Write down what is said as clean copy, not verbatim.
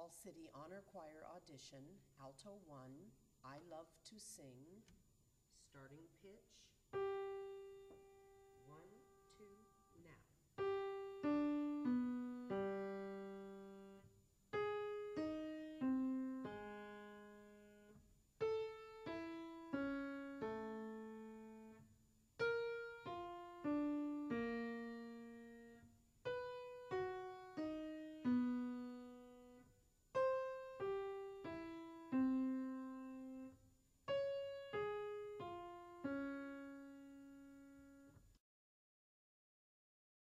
Fall City Honor Choir audition, Alto 1, I Love to Sing, starting pitch